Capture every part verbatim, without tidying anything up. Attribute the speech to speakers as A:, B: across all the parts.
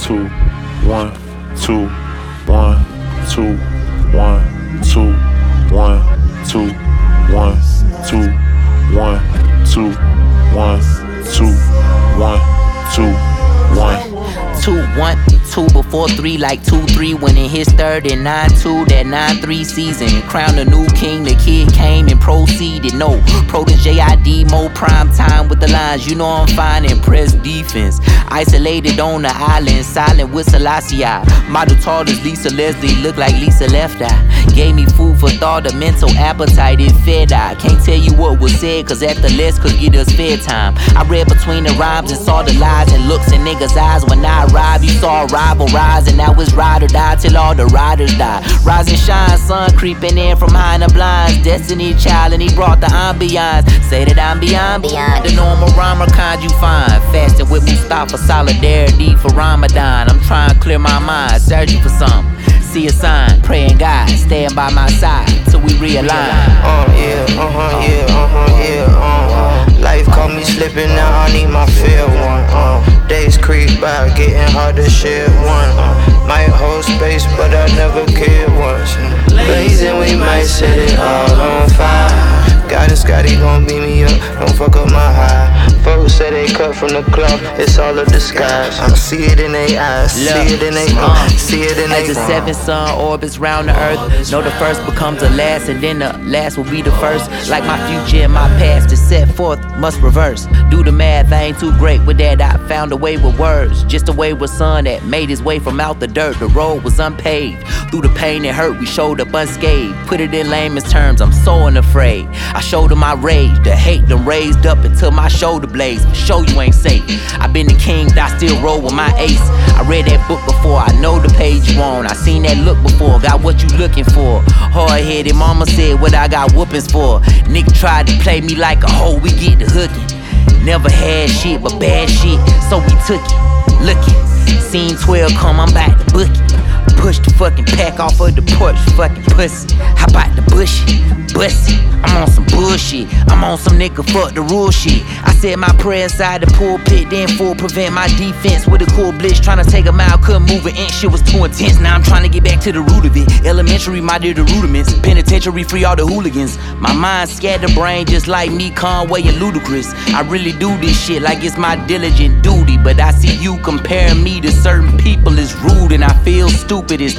A: two, one, two, one, two, one, two, one, two, one, two, one, two, one, two, one, two, one.
B: Two, one, two before three, like two, three. When in his third and nine, two, that nine, three season. Crowned a new king, the kid came and proceeded. No, protege I D, more prime time with the lines. You know I'm fine in press defense. Isolated on the island, silent with Selassie. Model taught us Lisa Leslie, look like Lisa Left Eye. Gave me food for thought, a mental appetite, it fed I. Can't tell you what was said, cause after less could get us fed time. I read between the rhymes and saw the lies and looks in niggas' eyes when I arrived. You saw a rival rise, and now it's ride or die till all the riders die. Rise and shine, sun creeping in from behind the blinds. Destiny child, and he brought the ambiance. Say that I'm beyond, beyond the normal rhymer kind you find. Fasting with Mustafa, solidarity for Ramadan. I'm trying to clear my mind, searching for something. See a sign, praying God, staying by my side till we realign.
C: Uh, yeah, uh-huh, yeah, uh-huh, yeah, uh-huh. Life caught me slipping, now I need my fair one. Uh, days creep by, getting hard to share one. Uh, might hold space, but I never cared once. Blazing, we might set it all on fire. God and Scotty gon' beat me up, don't fuck up my high. Folks say they cut from the cloth, it's all a disguise. I see it in they eyes, see it in they uh, see it in they
B: As the seventh sun orbits round the earth, know the first becomes the last, and then the last will be the first. Like my future and my past is set forth, must reverse. Do the math, I ain't too great with that, I found a way with words. Just a way with sun that made his way from out the dirt. The road was unpaved, through the pain and hurt we showed up unscathed. Put it in layman's terms, I'm so unafraid. I showed them my rage, the hate done raised up until my shoulder blades. For sure you ain't safe. I been the king, but I still roll with my ace. I read that book before, I know the page you on. I seen that look before, got what you looking for. Hard-headed mama said what I got whoopings for. Nigga tried to play me like a hoe, we get the hookin'. Never had shit but bad shit, so we took it. Look it, scene twelve come, I'm back to book it. Push the fucking pack off of the porch, fucking pussy. How about the bushy, bussy? I'm on some bullshit, I'm on some nigga fuck the rule shit. I said my prayer inside the pulpit, then full prevent my defense with a cool blitz. Tryna take a mile, couldn't move an inch, shit was too intense. Now I'm trying to get back to the root of it. Elementary, my dear, the rudiments. Penitentiary, free all the hooligans. My mind scattered brain just like me, Conway and Ludacris. I really do this shit like it's my diligent duty, but I see you comparing me to certain people is rude, and I feel stupid as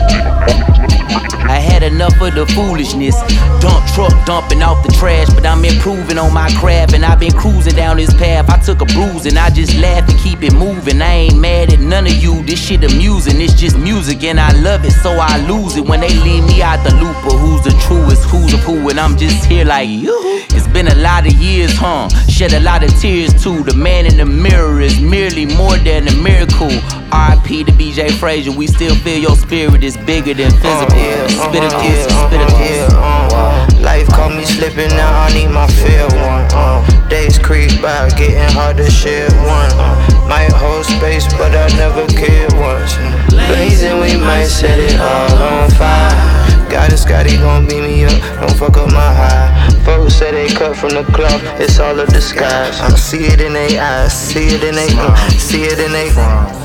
B: I had enough of the foolishness. Dump truck dumping off the trash, but I'm improving on my craft, and I've been cruising down this path. I took a bruise and I just laugh and keep it moving. I ain't mad at none of you, this shit amusing. It's just music and I love it, so I lose it when they leave me out the loop. But who's the truest, who's of who, and I'm just here like you. It's been a lot of years, huh? Shed a lot of tears too. The man in the mirror is merely more than a miracle. R I P to B J Frazier, we still feel your spirit is bigger than physical.
C: Uh, yeah,
B: Spit it,
C: uh,
B: uh,
C: yeah,
B: spit it,
C: uh, yeah, uh, life caught me slipping, now I need my fair one. Uh, days creep by, getting hard to share one. Uh, might hold space, but I never cared once. Blazing, we might set it all on fire. God and Scotty gon' beat me up, don't fuck up my high. Folks say they cut from the cloth, it's all a disguise. I see it in they eyes, see it in they, uh, see it in they.